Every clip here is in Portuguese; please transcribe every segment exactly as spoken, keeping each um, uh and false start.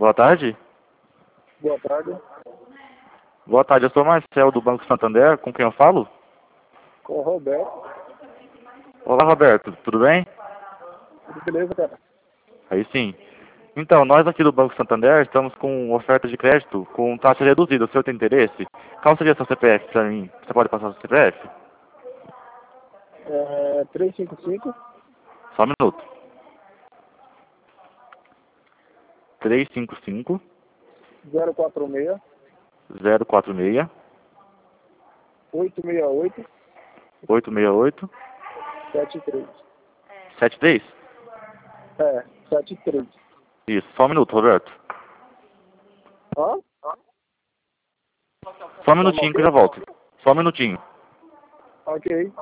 Boa tarde. Boa tarde. Boa tarde, eu sou Marcel do Banco Santander, com quem eu falo? Com o Roberto. Olá, Roberto, tudo bem? Tudo beleza, cara? Aí sim. Então, nós aqui do Banco Santander estamos com oferta de crédito com taxa reduzida. O senhor tem interesse? Qual seria seu C P F para mim? Você pode passar o seu C P F? É três cinco cinco, Só um minuto. três cinco cinco, zero quatro seis, zero quatro seis, oito seis oito, oito seis oito, sete três. sete três? É, sete três. Isso, só um minuto, Roberto. Hã? Só um Tá minutinho que eu ok? já volto. Só um minutinho. Ok.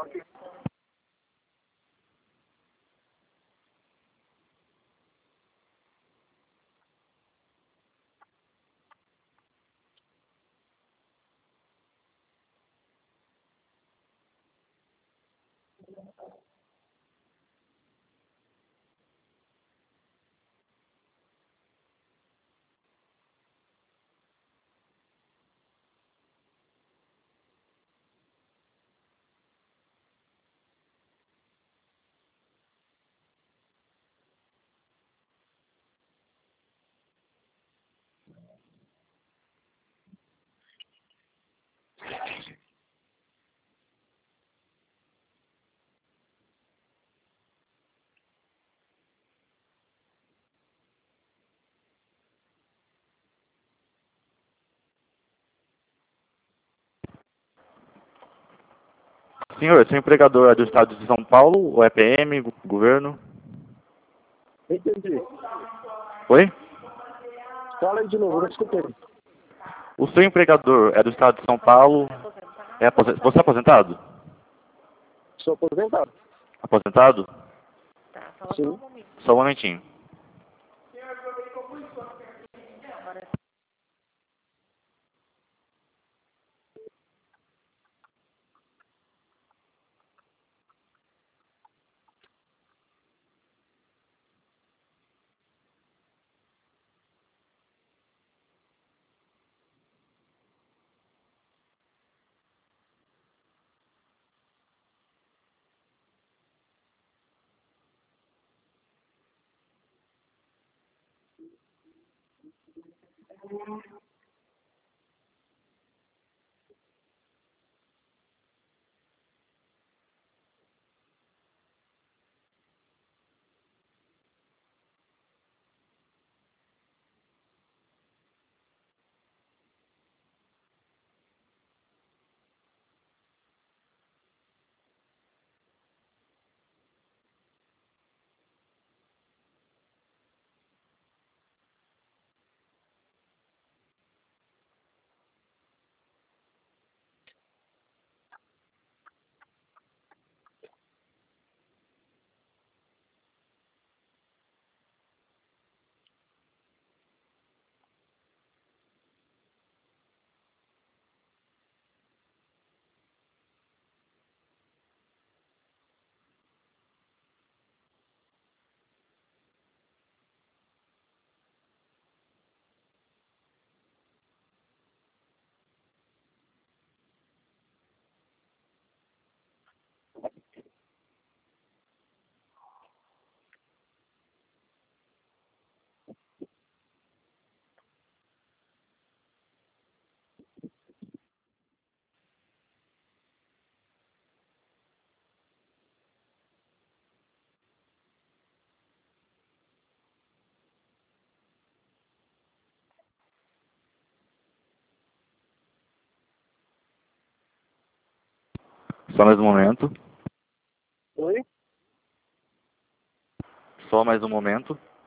Senhor, seu empregador é do estado de São Paulo, ou é P M, gu- governo? Entendi. Oi? Fala aí de novo, não escutei. O seu empregador é do estado de São Paulo, é apos- você é aposentado? Sou aposentado. Aposentado? Sim. Só um momentinho. Só mais um momento. Oi? Só mais um momento.